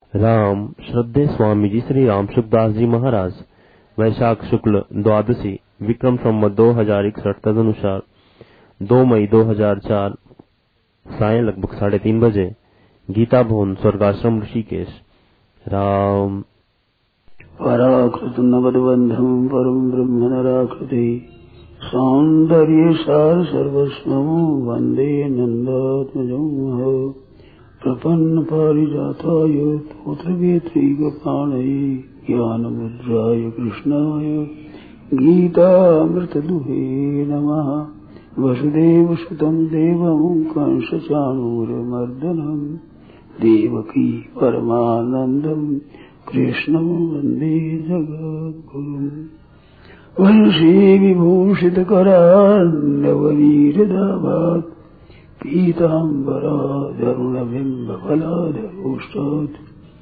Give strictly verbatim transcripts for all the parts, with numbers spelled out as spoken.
राम श्रद्धे स्वामी जी श्री राम सुखदास जी महाराज वैशाख शुक्ल द्वादशी विक्रम संवत दो हजार इकसठ तदनुसार दो मई दो हजार चार सायं लगभग साढ़े तीन बजे गीता भवन स्वर्गाश्रम ऋषिकेश। राम पराकृत नवदबंधम परम ब्रह्म नराकृति सौंदर्य सार सर्वस्वं वंदे नंदात्मजं प्रपन्न पारिजाताय तोत्रवेत्रैकपाणये ज्ञानमुद्राय कृष्णाय गीतामृतदुहे नमः। वसुदेवसुतं देवं कंसचाणूरमर्दनं देवकी परमानन्दं कृष्णं वन्दे जगद्गुरुम्। वंशी विभूषितकरान्नवनीरदाभात् पीताम्बराधरुणबिम्बफलाधरोष्टात्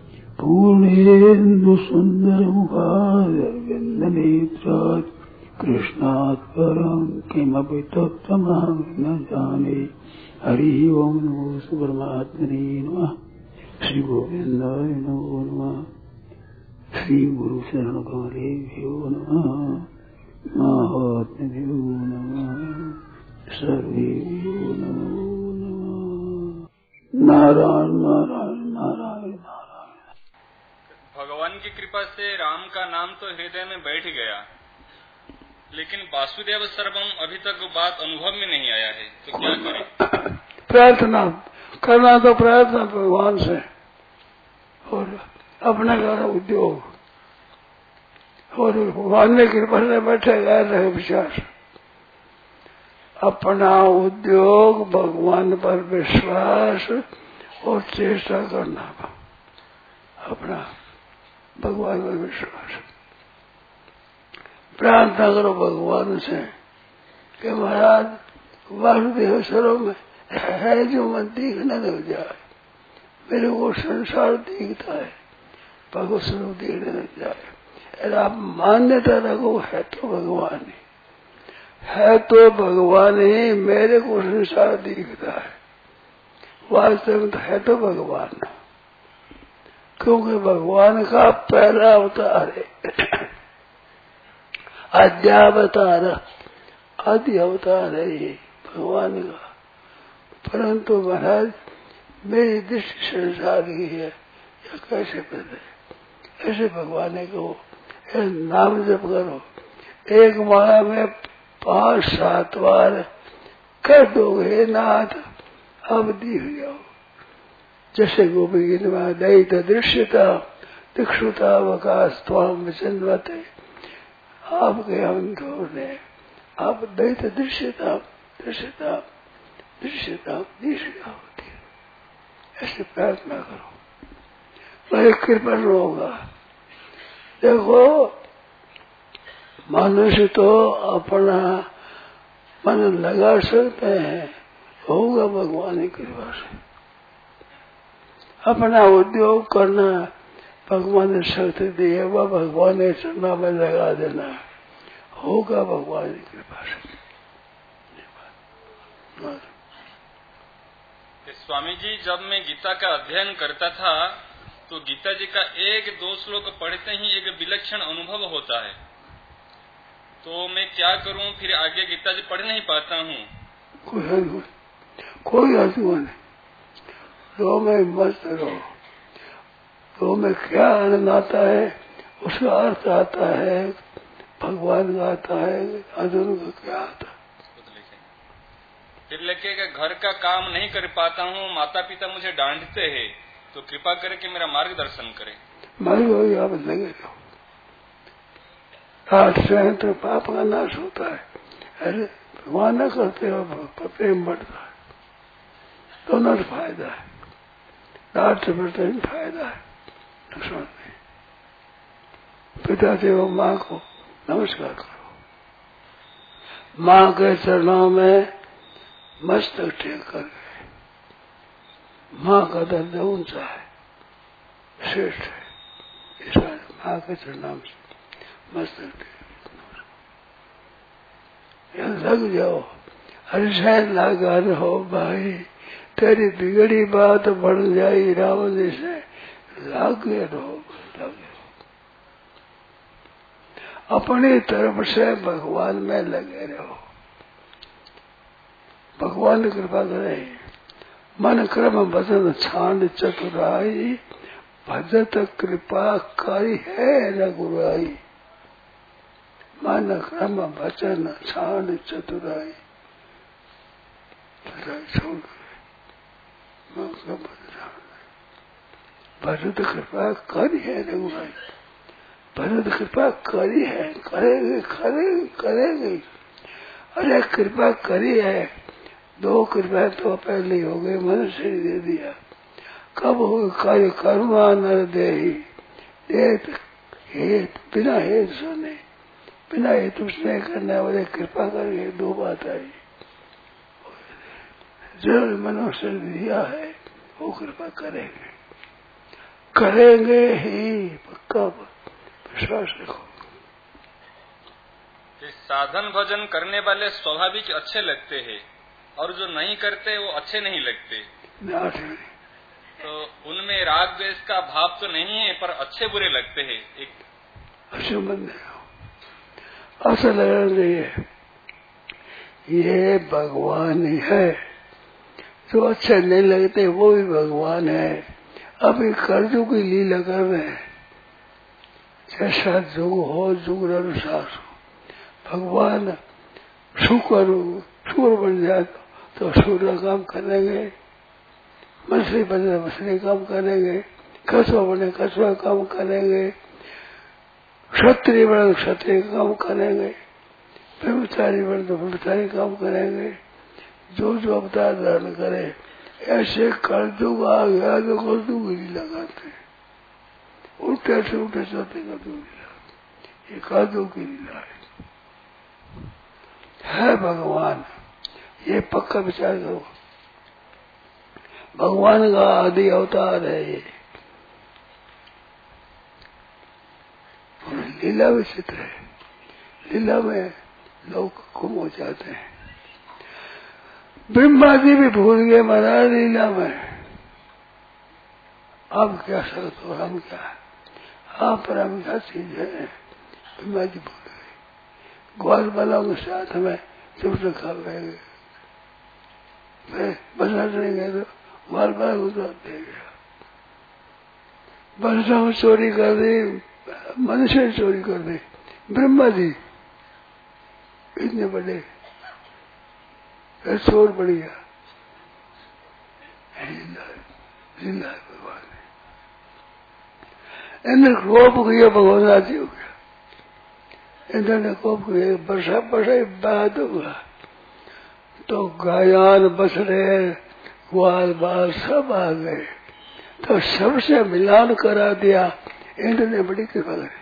पूर्णेन्दुसुन्दरमुखादरविन्दनेत्रात् कृष्णात् परं किमपि तत्त्वमहं न जाने। हरिः ओं नमो परमात्मने नमः। श्री गोविन्दाय नमो नमः। श्री गुरु शरण कमलेभ्यो नमः। महात्म्यो नमः। सर्वेभ्यो नमो नमः। नारायण नारायण नारायण नारायण। भगवान की कृपा से राम का नाम तो हृदय में बैठ गया, लेकिन वासुदेव सर्वम अभी तक वो बात अनुभव में नहीं आया है, तो क्या करें? प्रार्थना करना तो प्रार्थना भगवान से, और अपने घर उद्योग, और भगवान ने कृपा से बैठे गए रहे विचार। अपना उद्योग, भगवान पर विश्वास और चेष्टा करना, अपना भगवान पर विश्वास। प्रार्थना करो भगवान से कि महाराज वासुदेव सर्वम में है जो मन दिखने लग जाए, मेरे को संसार दिखता है, भगवत स्वरूप दिखने लग जाए। अरे आप मान्यता रखो है तो भगवान ही है, तो भगवान ही मेरे को संसार दिखता है। वास्तव में तो है तो भगवान, क्योंकि भगवान का पहला अवतार है, अध्यावतार, आदि अवतार है ये भगवान का। परंतु महाराज मेरी दृष्टि संसार की है, या कैसे बदले? ऐसे भगवान को नाम जप करो, एक माला में पांच सात बार कर दोगे नाथ, अब दिख जाओ। जैसे गोपी गीत में दैत दृश्यता दिक्षुता वकाश त्वाम वचनवते, आपके अंकों ने आप दैत दृश्यता दृश्यता दृश्यता दृश्यता होती है। ऐसे प्रार्थना करो, वही कृपण होगा। देखो मनुष्य तो अपना मन लगा सकते हैं, होगा भगवान की कृपा से। अपना उद्योग करना भगवान ने शक्ति दी है, वह भगवान ने चरणों में लगा देना, होगा भगवान की कृपा से। स्वामी जी, जब मैं गीता का अध्ययन करता था तो गीता जी का एक दो श्लोक पढ़ते ही एक विलक्षण अनुभव होता है, तो मैं क्या करूं? फिर आगे गीता जी पढ़ नहीं पाता हूं। कोई कोई अनुभव नहीं, रो में मस्त रहो। तो में क्या आनंद आता है, उसका अर्थ आता है, भगवान का आता है, अर्जुन का क्या आता है। फिर लेके घर का काम नहीं कर पाता हूँ, माता पिता मुझे डांटते हैं, तो कृपा करके मेरा मार्गदर्शन करें। मार्ग हो आप लगे रहो, रात से तो पाप का नाश होता है। अरे भगवान न करते हो, प्रेम बढ़ता है, दोनों से फायदा है। रात से बढ़ते ही फायदा है, नुकसान नहीं। पिता देव माँ को नमस्कार करो, माँ के चरणों में मस्तक टेक कर गए। माँ का दर्द ऊंचा है, श्रेष्ठ है, इस माँ के चरणों में मस्तक टेक लग जाओ। अरे शायद लगा रहो भाई, तेरी बिगड़ी बात बढ़ जाई रावण से, लगे रहो, लगे अपनी तरफ से भगवान में लगे रहो। भगवान कृपा करे। मन क्रम भजन छांड चतुराई, भजत कृपा करी है न गुराई। मन क्रम भजन छांड चतुराई, छोड़ भजत कृपा करी है न गुराई। भजत कृपा करी है, करेंगे करेंगे करेंगे। अरे कृपा करी है, दो कृपा तो पहले हो गए, मनुष्य ने दे दिया। कब हो कार्य करुणा नर दे ही, हेत बिना हेत सुने, बिना हेतु उसने करने वाले कृपा करके दो बात आई। जो मनुष्य ने दिया है वो कृपा करेंगे, करेंगे ही पक्का विश्वास रखो। साधन भजन करने वाले स्वाभाविक अच्छे लगते हैं और जो नहीं करते वो अच्छे नहीं लगते। तो उनमें राग द्वेष का भाव तो नहीं है, पर अच्छे बुरे लगते हैं। एक अच्छे बंदे हो, ऐसा लगना चाहिए ये भगवान ही है। जो अच्छे नहीं लगते वो भी भगवान है। अभी कर्जों की लीला कर रहे हैं, जैसा जुग हो जुग अनुसार भगवान शुक्र शुक्र बन जाए तो शुक्र काम करेंगे, मछली बने मछली काम करेंगे, कछुआ बने कछुआ काम करेंगे, क्षत्रिय बने क्षत्रिय काम करेंगे, ब्रह्मचारी बने तो ब्रह्मचारी काम करेंगे। जो जो अवतार धारण करे, ऐसे कर्जुग आ गया तो कर्जुग ही लगाते, उल्टे से उल्टे चलते कर्जुग लीला। ये कर्जुग की लीला है, है भगवान। ये पक्का विचार करो, भगवान का आदि अवतार है ये। लीला विचित्र है, लीला में लोग गुम हो जाते हैं। ब्रह्मा जी भी भूल गए महाराज लीला में। अब क्या शर्त हो, हम क्या है, आप पर हम क्या चीज है। ब्रह्मा जी भूल गए, ग्वाल वालों के साथ हमें चुप रखा गए, बना देंगे तो ग्वाल वाला उतार देगा। वर्षा में चोरी कर दी, मनुष्य चोरी कर दी। ब्रह्मा जी इतने बड़े चोर बढ़िया लीला है भगवान ने। इन्हें कोप किया, भगवान राजी हो गया। इन्होंने कोप किया, वर्षा वर्षा बाद हुआ तो गायान बछड़े ग्वाल बाल सब आ गए, तो सबसे मिलान करा दिया। इन्होंने बड़ी कृपा करी,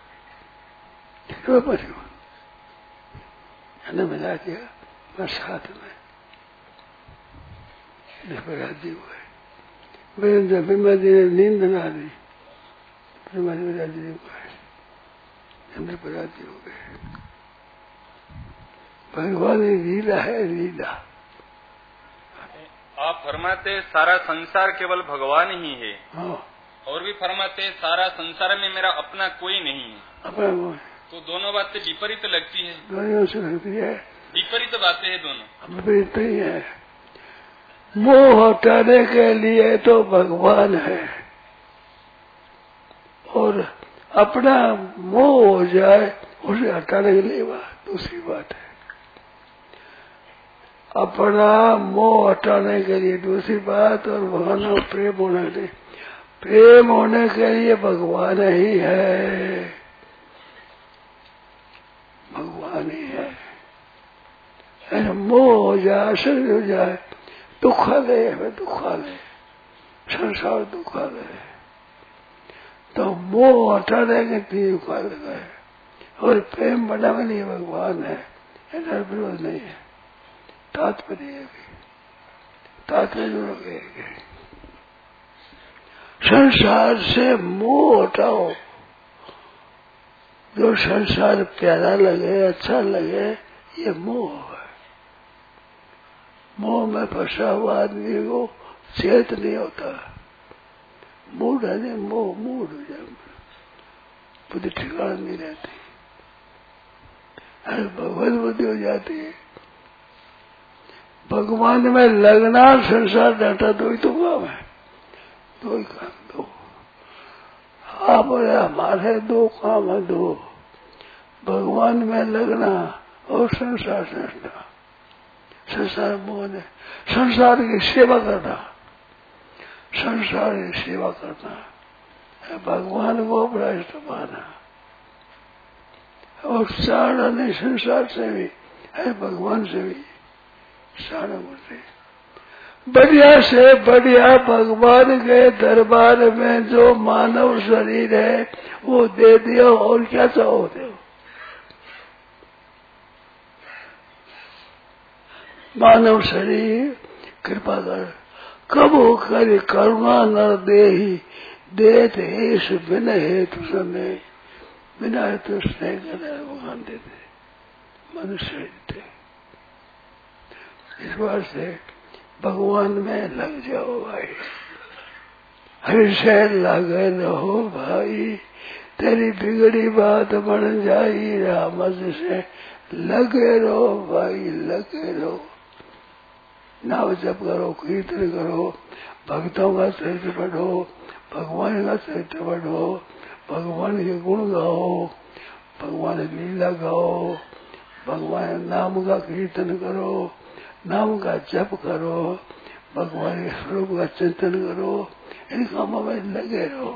मिला दिया मैं साथ में राजी हुए। ब्रह्मा जी ने नींद ना दी, ब्रह्मा जी राजी हुए, चंद्र पर राजी हो गए। भगवान की लीला है, लीला। आप फरमाते सारा संसार केवल भगवान ही है। हाँ। और भी फरमाते सारा संसार में मेरा अपना कोई नहीं है। अपना वो है। तो दोनों बातें विपरीत लगती है। दोनों से लगती है, विपरीत बातें हैं दोनों। विपरीत ही है। मोह हटाने के लिए तो भगवान है, और अपना मोह हो जाए उसे हटाने के लिए बात दूसरी बात है। अपना मोह हटाने के लिए दूसरी बात, और भगवान में प्रेम होने के लिए प्रेम होने के लिए भगवान ही है, भगवान ही है। मोह हो जाए, शरीर हो जाए, दुखालय है, दुखालय संसार दुखालय है, तो मोह हटाने के लिए दुखालय है, और प्रेम बढ़ाने के लिए भगवान है। ऐसा विरोध नहीं है। तात्पर्य तात्पर्य संसार से मोह हटाओ। जो संसार प्यारा लगे, अच्छा लगे, ये मोह है। मोह में फंसा हुआ आदमी को चेत नहीं होता, मूड है नहीं, मोह मूड हो जाए, बुद्धि ठिकाना नहीं रहती, अरे भगवत बुद्धि हो जाती है। भगवान में लगना संसार डाटा दो ही तो काम है, दो ही काम, दो आप और हमारे दो काम है, दो भगवान में लगना और संसार से हटना। संसार मोह है, संसार की सेवा करना, संसार की सेवा करना, भगवान को बड़ा इष्ट माना और सारा नहीं, संसार से भी है, भगवान से भी सारा बोलते बढ़िया से बढ़िया भगवान के दरबार में जो मानव शरीर है वो दे दिया, और क्या चाहोगे? मानव शरीर कृपा कर, कब हो कर करुणा न दे ही देत हेष बिना हेतु समय, बिना हेतु स्नेह कर भगवान देते, मनुष्य देते। इस बार से भगवान में लग जाओ भाई, हर से लगे रहो भाई, तेरी बिगड़ी बात बन जाई, राम से लगे रहो भाई, लगे रहो। नाम जप करो, कीर्तन करो, भक्तों का चरित्र पढ़ो, भगवान का चरित्र पढ़ो, भगवान के गुण गाओ, भगवान की लीला गाओ, भगवान नाम का कीर्तन करो, नाम का जप करो, भगवान के स्वरूप का चिंतन करो, इन कामों में लगे रहो।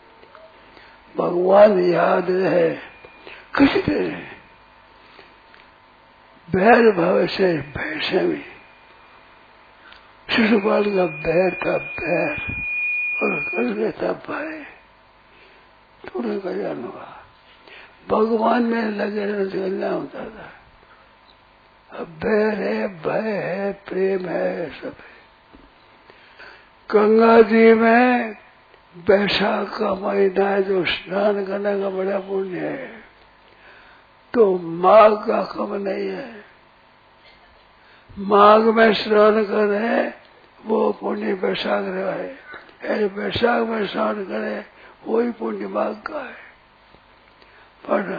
भगवान याद है किसी तरह, बैर भाव से भय से भी, शिशुपाल का बैर था बैर, और कर लेता भय, थोड़ा का जान हुआ। भगवान में लगे रहने से कल्याण होता था। अब बैर है, भय है, प्रेम है, सब है। गंगा जी में बैसाख का महीना है, जो स्नान करने का बड़ा पुण्य है, तो माघ का कम नहीं है। माघ में स्नान करें वो पुण्य बैसाख रहे, ऐसे बैसाख में स्नान करें वही पुण्य माघ का है। पर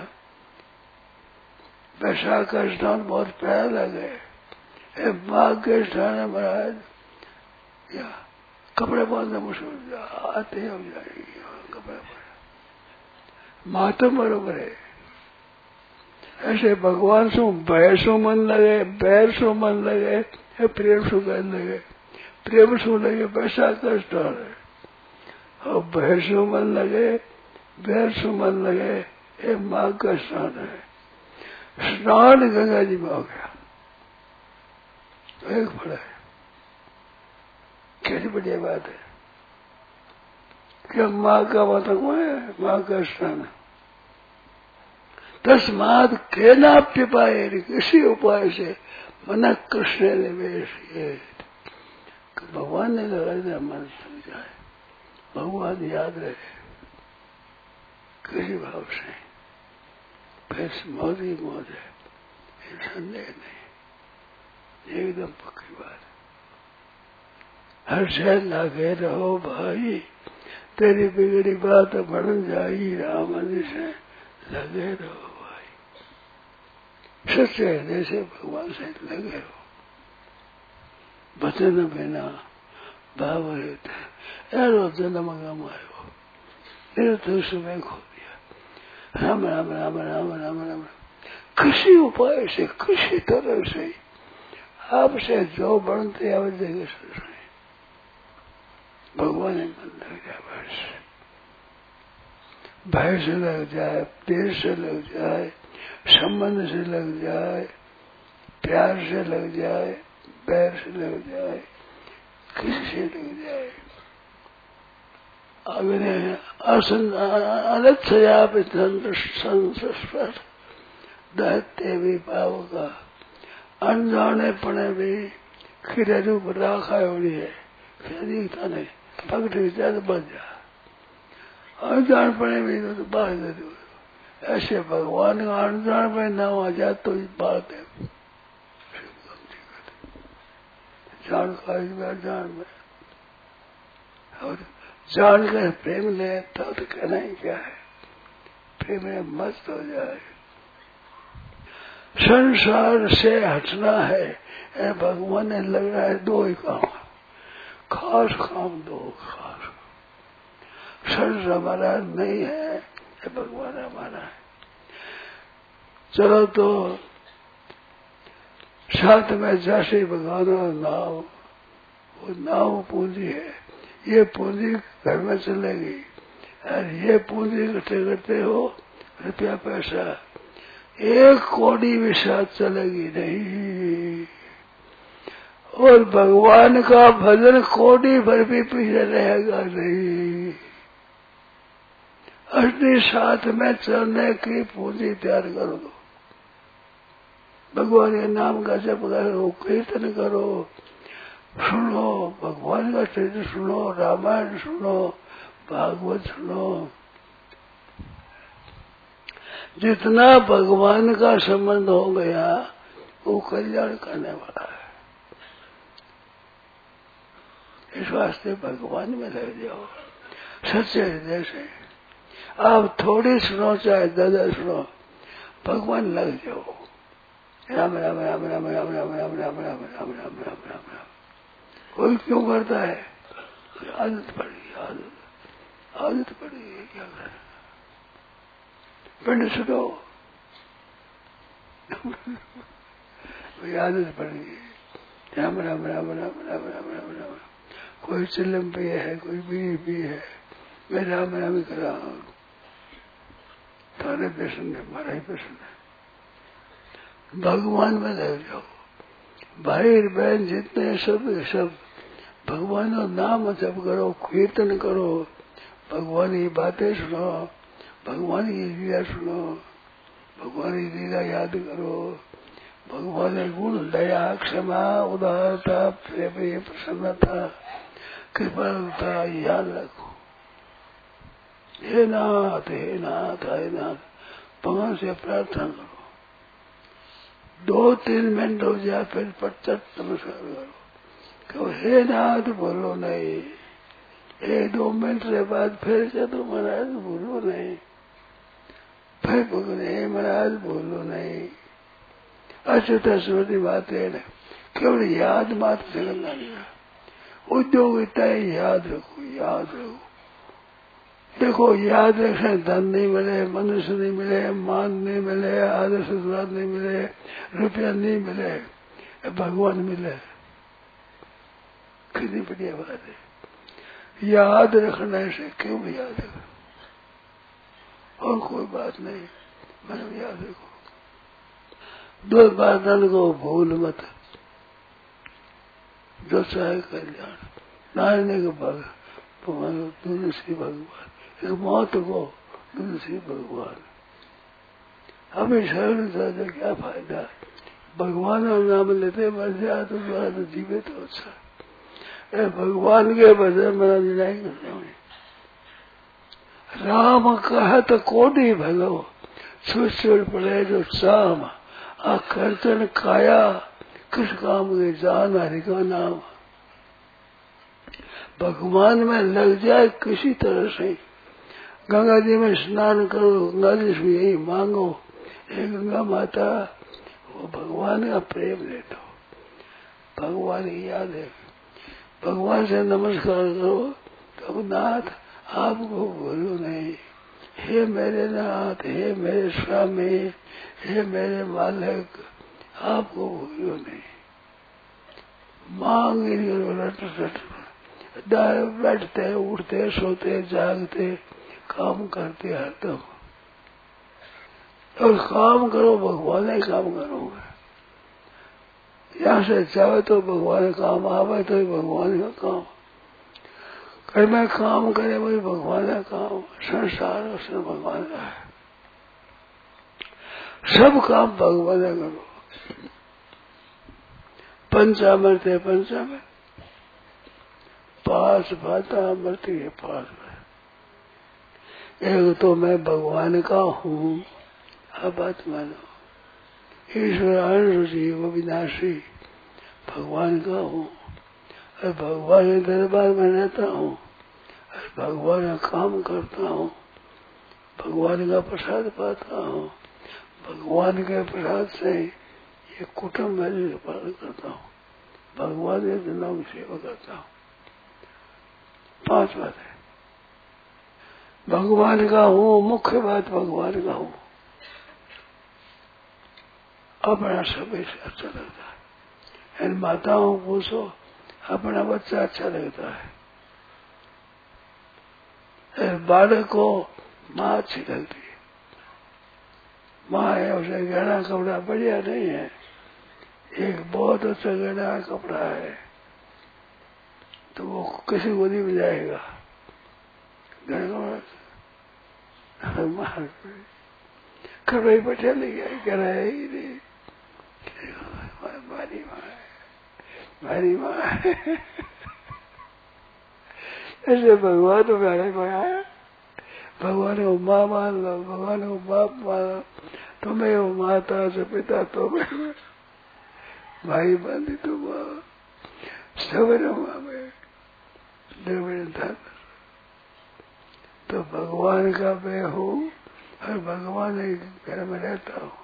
बैसाख का स्नान बहुत प्यारा लगे, माघ के स्नान में महाराज या कपड़े बांधने मुश्किल आते हो जाएगी, कपड़े बांधे मातम बरोबर है। ऐसे भगवान सो भय सो मन लगे, बैर सो मन लगे, प्रेम सो गन लगे, प्रेम सो लगे बैसाख का स्नान है, और भय सो मन लगे, बैर सो मन लगे, ये माघ का स्नान है। स्नान गंगा जी में हो गया, एक बड़ा है, कैसी बढ़िया बात है कि माँ का मतलब है, माँ का स्नान। तस्माद के नाप्य पाए, किसी उपाय से मन कृष्ण निवेश, भगवान ने लगा दिया मन समझाए, भगवान याद रहे किसी भाव से, फिर मौज ही मौज है, संदेह नहीं, एकदम पक्की बात। हर शहर लागे रहो भाई, तेरी बिगड़ी बात बन जाई, राम से लगे रहो भाई, सच्चे हृदय से भगवान से लगे रहो। बचन बिना भाव एरो जन्म गमायो, मेरे तो सुबह खो दिया, राम राम राम राम राम राम। किसी उपाय से, किसी तरह से आपसे जो बनते आवश्यक से भगवान ने मन लग जाए, बस भय से लग जाए, प्रेम से लग जाए, संबंध से लग जाए, प्यार से लग जाए, बैर से लग जाए, किसी से लग जाए, अग्नि अनच्छया संस्पर दहते भी पाव का अनजाने पड़े भी खिरे रूप राखा होनी है, दिखता नहीं, भक्त विचार बन जा, अनजान पड़े भी तो बाहर दे दो। ऐसे भगवान का अनजान में ना आ जाए तो ही बात है, जान का इस बार जान में, और जानकर प्रेम ले तो, तो कहना ही क्या है, प्रेम में मस्त हो जाए। संसार से हटना है, ए भगवान ने लगा है दो ही काम, खास काम दो खास। संसार हमारा नहीं है, ए भगवान हमारा है। चलो तो साथ में जैसे भगवान नाव, वो नाव पूंजी है, ये पूंजी घर में चलेगी, और ये पूंजी इकट्ठे करते हो रुपया पैसा, एक कौड़ी भी साथ चलेगी नहीं। और भगवान का भजन कौड़ी भर भी पीछे रहेगा नहीं। असली साथ में चलने की पूंजी तैयार कर दो। भगवान के नाम का जप करो, कीर्तन करो, सुनो भगवान का चरित्र सुनो, रामायण सुनो, भागवत सुनो। जितना भगवान का संबंध हो गया वो कल्याण करने वाला है। इस वास्ते भगवान में लग जाओ सच्चे हृदय से। आप थोड़ी सुनो चाहे दादा सुनो, भगवान लग जाओ। राम राम राम राम राम राम राम राम राम राम राम राम राम राम। कोई क्यों करता है? आदत पड़ी, आदत आदत पड़ी है, क्या करें। पिंड सुनो, आदत पड़ी है। राम राम राम राम राम राम राम राम। कोई चिल्लम भी है, कोई बीड़ी भी है, मैं राम राम ही कर रहा हूँ। तारे प्रसन्न है, हमारा ही प्रसन्न है। भगवान में लग जाओ। भाई बहन जितने सब सब भगवान का नाम जप करो, कीर्तन करो, भगवान की बातें सुनो, भगवान की लीला सुनो, भगवान की लीला याद करो। भगवान के गुण दया, क्षमा, उदारता, प्रेम, प्रसन्नता, कृपालुता याद रखो। हे नाथ, हे नाथ, हे नाथ, भगवान से प्रार्थना करो। दो तीन मिनट हो जाए फिर पचहत्तर नमस्कार करो। कहो हे नाथ बोलो नहीं, एक दो मिनट के बाद फिर से तो महाराज बोलो नहीं, फिर बोलो हे महाराज बोलो नहीं। अच्युत स्मृति बातें केवल याद मात्र से करना नहीं। उद्योग इतना ही याद रखो, याद रखो। देखो याद रखने धन नहीं मिले, मनुष्य नहीं मिले, मान नहीं मिले, आदर सत्कार नहीं मिले, रुपया नहीं मिले, भगवान मिले, कितनी बढ़िया बात है। याद रखने से क्यों याद रखो, और कोई बात नहीं, मन याद रखो। दो बातन को भूल मत, जो चाहे कल्याण। नारायण के भगवान, दोनों श्री भगवान, एक मौत को दोनों श्री भगवान। हमें शरण से क्या फायदा है? भगवान का नाम लेते मर जाए तो द्वारा तो जीवे तो अच्छा। भगवान के भजन मना नहीं करते हुए राम कहा तो कोटि भगो, छुड़ पड़े जो शाम आ करतन काया, किस काम के जान हरि का नाम। भगवान में लग जाए किसी तरह से। गंगा जी में स्नान करो, गंगा जी से यही मांगो, हे गंगा माता वो भगवान का प्रेम ले दो, भगवान की याद है। भगवान से नमस्कार करो तो नाथ आपको भूलो नहीं। हे मेरे नाथ, हे मेरे स्वामी, हे मेरे मालिक, आपको भूलो नहीं। मांग रट रट बैठते उठते सोते जागते काम करते हरदम। और काम करो भगवान ही काम करोगे। यहाँ से चाहे तो भगवान का काम आवे तो भगवान का काम, घर में काम करे वही भगवान का काम। संसार से भगवान का है, सब काम भगवान का करो। पंचामृत है, पंचामृत पांच भाता अमृत है, पांच। एक तो मैं भगवान का हूँ, अब बात मानो। ईश्वर अंश जीव विनाशी, भगवान का हूँ और भगवान के दरबार में रहता हूँ और भगवान का काम करता हूँ, भगवान का प्रसाद पाता हूँ, भगवान के प्रसाद से ये कुटुम्ब में पालन करता हूँ, भगवान के जनों की सेवा करता हूँ। पांच बात है। भगवान का हूँ, मुख्य बात भगवान का हूँ। अपना सब अच्छा लगता है। इन माताओं को पूछो, अपना बच्चा अच्छा लगता है। बालक को माँ अच्छी लगती है। माँ है, उसे गहना कपड़ा बढ़िया नहीं है, एक बहुत अच्छा गहना कपड़ा है तो वो किसी को नहीं मिलाएगा। कपड़े पर चले गए, कह रहे ही नहीं, मारी माँ है, मारी माँ है। ऐसे भगवान को प्यारे बनाया, भगवान को माँ मान लो, भगवान को बाप मानो, तुम्हें वो माता से पिता तुम्हें भाई बंदी तुम सवेरे माँ में धर्म। तो भगवान का मैं हूँ और भगवान के घर में रहता हूँ।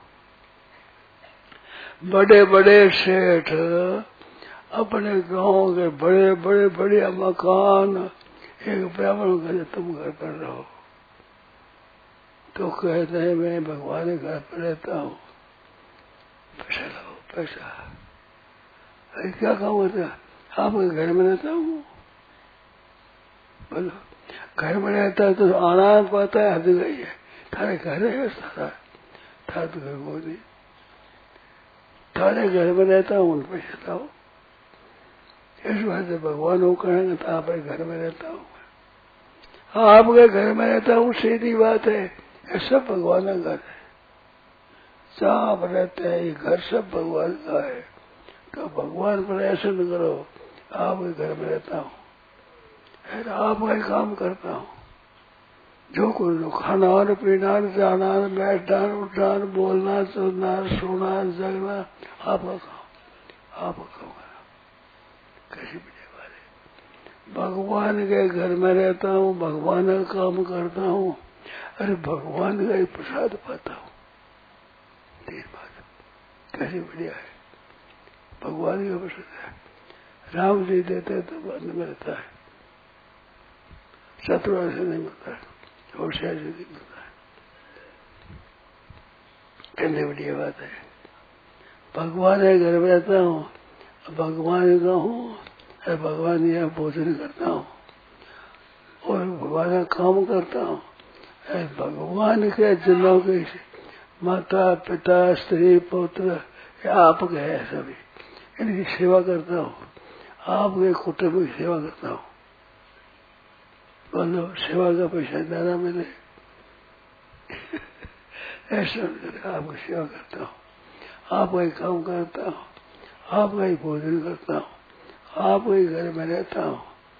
बड़े बड़े सेठ अपने गांव के बड़े बड़े बढ़िया मकान एक ब्राह्मण का तुम घर पर रहो, तो कहते हैं मैं भगवान के घर पर रहता हूँ, पैसा लो पैसा। अरे क्या काम होता है, आपके घर में रहता हूँ। बोलो घर में रहता है तो आना पाता है, हद गई है। थारे घर है सारा, था तो घर वो नहीं, थारे घर में रहता हूँ, पैसा लाओ। इस बात से भगवान वो कहेंगे तो आप घर में रहता हूँ, आपके घर में रहता हूँ, सीधी बात है। ये सब भगवान का घर है, जहाँ आप रहते हैं ये घर सब भगवान का है। तो भगवान पर ऐसे न करो, आपके घर में रहता हूँ, आपका ही काम करता हूँ। जो कुछ जो खाना पीना जाना बैठना उठना बोलना चलना सोना जगना आपका काम, आपका काम करना। कैसी बड़े वाले भगवान के घर में रहता हूँ, भगवान का काम करता हूँ, अरे भगवान का ही प्रसाद पाता हूँ। तीन बात कैसी बढ़िया है, भगवान का प्रसाद है। राम जी देते तो बाद में मिलता है, शत्रु से नहीं मिलता है, होशियार से नहीं मिलता है। कितनी बढ़िया बात है। भगवान के घर में रहता हूँ, भगवान का हूँ, भगवान यहाँ भोजन करता हूँ और भगवान का काम करता हूँ। भगवान के जनों के माता पिता स्त्री पुत्र आपके है सभी, इनकी सेवा करता हूँ, आपके कुटुंब की सेवा करता हूँ। बोलो सेवा का पैसा ज्यादा मिले ऐसा आपकी सेवा करता हूँ, आपका ही काम करता हूँ, आपका ही भोजन करता हूँ, आपके ही घर में रहता हूँ।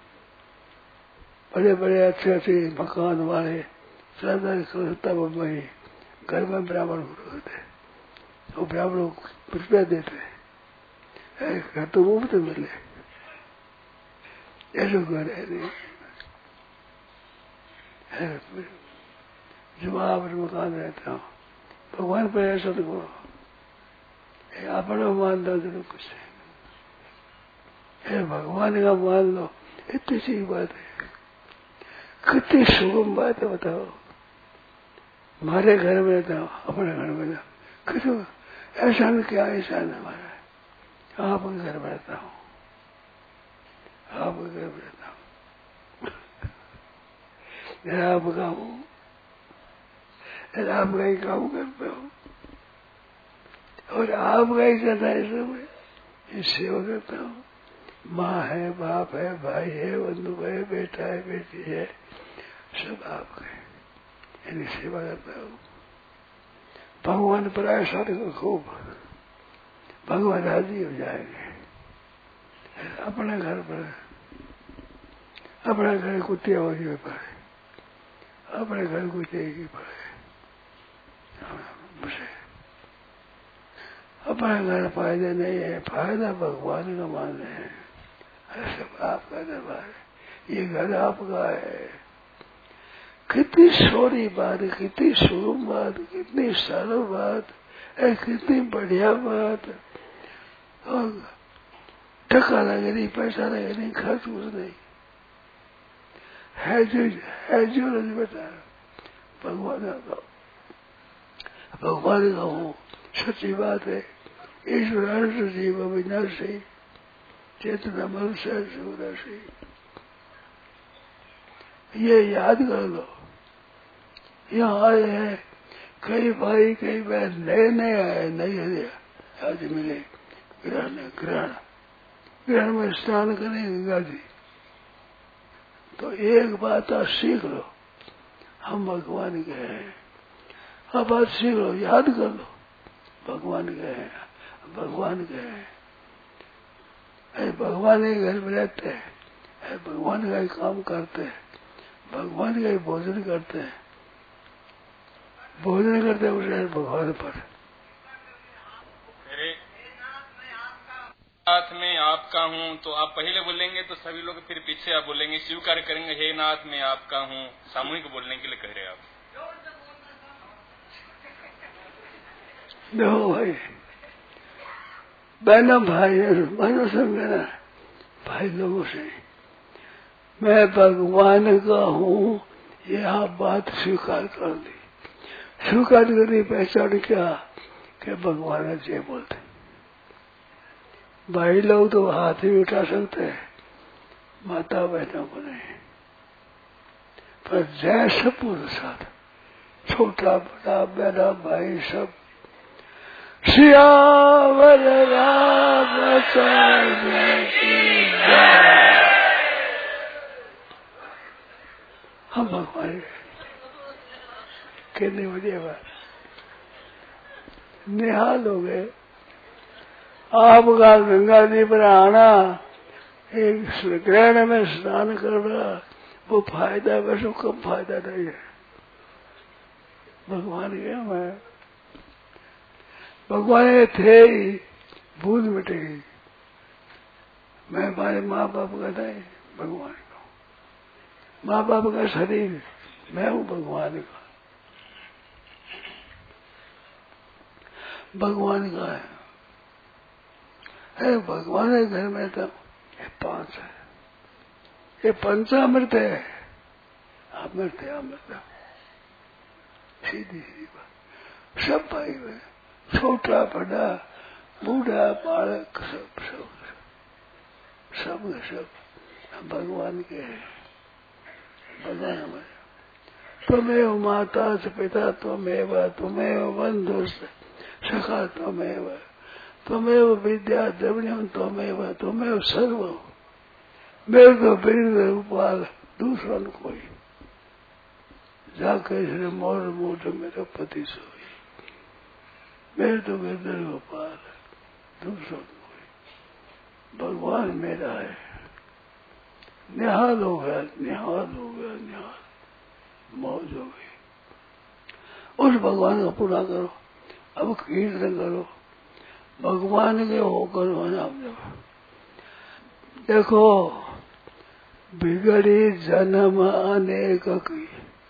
बड़े बड़े अच्छे अच्छे मकान वाले सरदार कलकत्ता बम्बई घर में ब्राह्मण होते, वो ब्राह्मणों को रुपया देते, घर तो मुफ्त मिले, ऐसा घर है नहीं। जुमा पर मकान रहता हूँ, भगवान पर ऐसा तो करो, अपना मान लो तो कुछ है, भगवान का मान लो, इतनी सी बात है। कितनी सुगम बात है बताओ। हमारे घर में रहता हूँ, अपने घर में रहता हूँ, ऐसा न क्या ऐसा न हमारा, आपके घर में रहता हूँ, आपके घर में रहता हूँ, आपका हूँ, आपका ही काम करता हूँ और आपका ही करता है सब, सेवा करता हूँ। माँ है, बाप है, भाई है, बंधु है, बेटा है, बेटी है, सब आपका है, इनकी सेवा करता हूँ। भगवान पर ऐसा देखो खूब, भगवान राजी हो जाएंगे। अपने घर पर, अपने घर कुत्तिया हो जाए पड़े, अपने घर को देगी पड़े, अपने घर फायदे नहीं है, फायदा भगवान का माने है। सब आपका दरबार है, ये घर आपका है, कितनी छोटी बात, कितनी शुभ बात, कितनी सरल बात, कितनी बढ़िया बात। और टका लगे नहीं, पैसा लगे नहीं, खर्च कुछ नहीं, है जो है जो नहीं बता भगवान का। भगवान का हूँ सच्ची बात है। ईश्वर जीव अविनाशी चेतना मनुष्य शिवराशि, ये याद कर लो। यहाँ आए हैं कई भाई कई बहन नए नए आए, नए आज मिले ग्रहण ग्रहण ग्रहण में स्नान करें गंगा जी। तो एक बात आप सीख लो, हम भगवान के हैं। अब बात सीख लो, याद कर लो, भगवान के हैं, भगवान के हैं। भगवान के घर में रहते हैं, भगवान का ही काम करते हैं, भगवान का ही भोजन करते हैं, भोजन करते हैं उसे भगवान पर। नाथ में आपका हूँ, तो आप पहले बोलेंगे तो सभी लोग फिर पीछे आप बोलेंगे, स्वीकार करेंगे हे नाथ मैं आपका हूँ। सामूहिक बोलने के लिए कह रहे हैं आप। देखो भाई बहनों भाई बहनों से मेरा भाई लोगों से, मैं भगवान का हूँ, यह बात स्वीकार कर दी। स्वीकार करनी पहचान क्या कि भगवान अच्छे बोलते। भाई लोग तो हाथ ही उठा सकते हैं, माता बहनों को नहीं। पर जय सब पुरुषार्थ, छोटा बड़ा बड़ा भाई सब, सियावर रामचंद्र की जय। हम भगवान कितनी बढ़िया बात, निहाल हो गए। आपका गंगा जी पर आना, एक ग्रहण में स्नान करना, वो फायदा वैसे कम फायदा नहीं है। भगवान के मैं भगवान थे ही, भूल मिटेगी। मैं हमारे माँ बाप का नहीं, भगवान का। माँ बाप का शरीर, मैं हूँ भगवान का। भगवान का है, है भगवान के घर में तो ये पांच है, ये पंचामृत है। अमृत है, अमृत सीधी सीधी बात। सब भाई में छोटा बड़ा बूढ़ा बालक सब सब सब सब भगवान के हैं। भगवान हमारे त्वमेव माता च पिता त्वमेव, त्वमेव बंधु सखा त्वमेव, त्वमेव विद्या द्रविणम त्वमेव, त्वमेव सर्व। मेरे तो बिरद गोपाल दूसरा न कोई, जाके श्री मोर मूठ मेरा पति सोई। मेरे तो बिरद गोपाल दूसरा न कोई, भगवान मेरा है। निहाल हो गया, निहाल हो गया, निहाल मौज हो गई। उस भगवान का पूरा करो। अब कीर्तन करो, भगवान के होकर नाम जपो। देखो बिगड़ी जन्म अनेक की,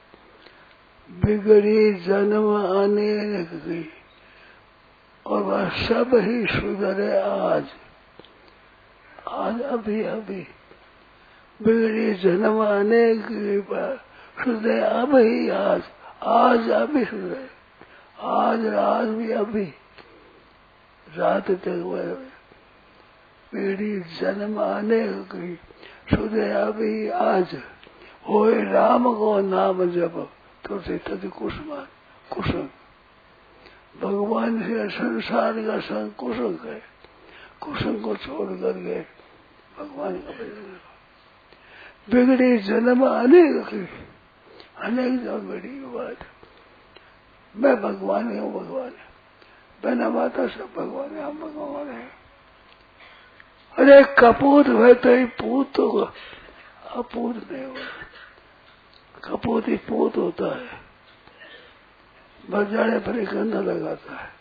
बिगड़ी जन्म अनेक की, और वह सब ही सुधरे आज। आज अभी अभी बिगड़ी जन्म अनेक की पर सुधरे अब ही आज। आज अभी सुधरे, आज आज भी अभी रात तक बिगड़ी जन्म अनेक की, सुधरे अभी आज। होए राम को नाम जप तो से तद कुसुमान कुसुम। भगवान से संसार का संग कुसुम है, कुसुम को छोड़ करके भगवान का भजन। बिगड़ी जन्म अनेक की, अनेक जन्म बड़ी बात। मैं भगवान हूँ, भगवान है। बहना माता सब भगवान है, हम भगवान है। अरे कपूत है तो ही पूत होगा, अपूत नहीं होगा। कपूत ही पूत होता है, बच जाने पर एक गंधा लगाता है।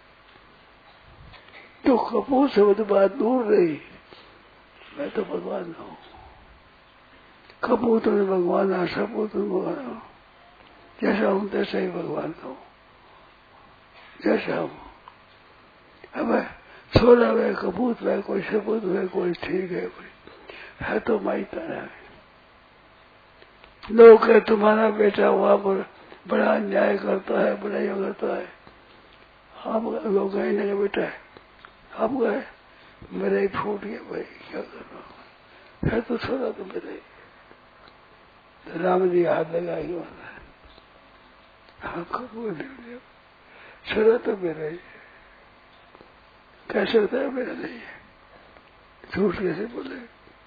तो कपूत से वो तो बात दूर रही, मैं तो भगवान हूँ। कपूत में भगवान है, सपूत में भगवान हूँ। जैसा हूँ तैसा ही भगवान का हूँ, जैसा हूँ। अब छोरा वे कपूत वे कोई सपूत वे कोई ठीक है, कोई है तो माई तारा है। लोग है तुम्हारा बेटा वहां पर बड़ा अन्याय करता है, बड़ा ये करता है। आप लोग गए नहीं बेटा है, आप गए मेरा ही फूट गया भाई, क्या करना है तो छोरा तो मेरा ही। तो राम जी हाथ लगाएंगे हाँ कबूल छोरा तो मेरा ही, कैसे होता है मेरा नहीं है, झूठ कैसे बोले?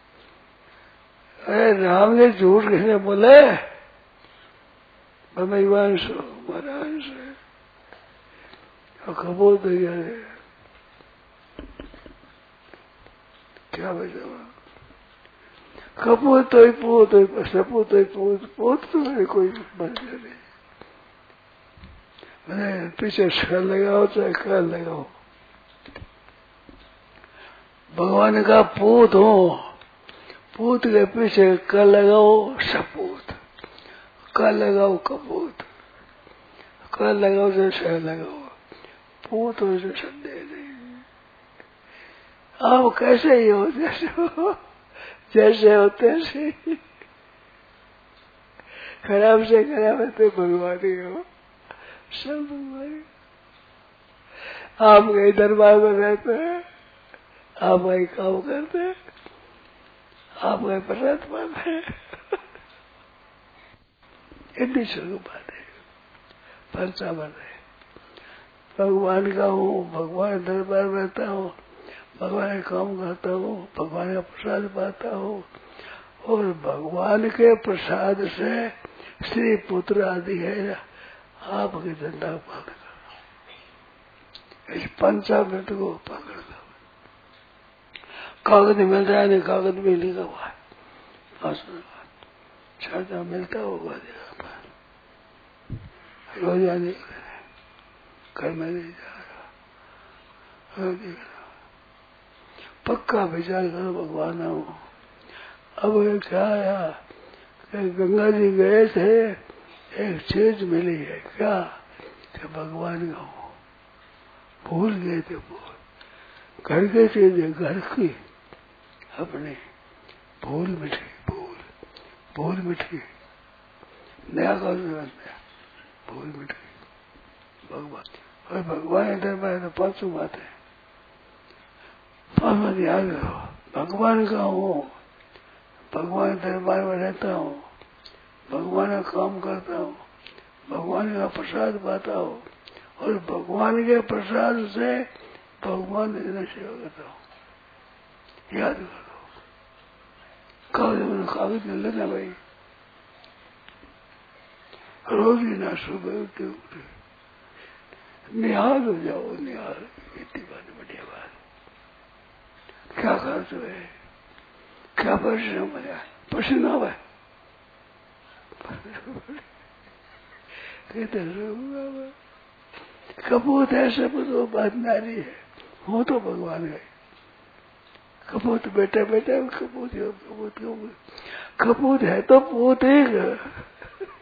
अरे राम ने झूठ कैसे बोले? मैं वंश हमारा अंश है और कबूल तो गया है, क्या बचा? कपूर तो ही पूत हो, सपूत तो ही पूत, पूत तो मेरे कोई बन नहीं। मैंने पीछे शर लगाओ चाहे कर लगाओ, भगवान का पूत हो, पूत के पीछे कर लगाओ सपूत, कर लगाओ कपूत, कर लगाओ चाहे शर लगाओ, पूत हो जो संदेह नहीं। आप कैसे ही हो, जैसे हो जैसे हो तैसे, खराब से खराब है तो भगवान ही हो, सब भगवान। आप कहीं दरबार में रहते हैं, आप कहीं काम करते हैं, आप कहीं प्रसाद पाते हैं, इतनी शुरू बात है। पंचावन है, भगवान का हूँ, भगवान दरबार में रहता हूँ, भगवान का काम करता हूँ, भगवान का प्रसाद पाता हूँ, और भगवान के प्रसाद से स्त्री पुत्र आदि है आपके धंधा पकड़ इस पंचामृत को पकड़ दो। कागज मिल रहा है, नहीं कागज में लिखा हुआ है, छाता मिलता होगा रोज आने घर में नहीं जा रहा, रोज पक्का विचार करो भगवान हूँ। अब क्या आया कि गंगा जी गए थे, एक चीज मिली है क्या कि भगवान का हूँ, भूल गए थे, भूल घर के चीजें घर की अपने भूल मिठी, भूल भूल मिठी, नया का भूल मिठी भगवान। और भगवान इधर में तो पांचों बात है, पांच याद रहो, भगवान का हूँ, भगवान दरबार में रहता हूँ, भगवान का काम करता हूँ, भगवान का प्रसाद पाता हूँ, और भगवान के प्रसाद से भगवान की सेवा करता हूँ। याद करो, कागज कागज में लेना भाई, रोज ही ना सुबह उठे उठे निहाल हो जाओ, निहाल। इतनी बात बढ़िया बात, क्या करते है, क्या परिश्रम है, पसीना हुआ कहते कपूत है, सब तो बात नारी है, वो तो भगवान है। कपूत बेटा बेटा कपूत कपूत कपूत कपूत है तो पूत एक,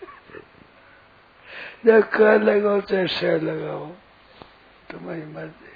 जब कर लगाओ चाहे शहर लगाओ, तुम्हारी मर्जी।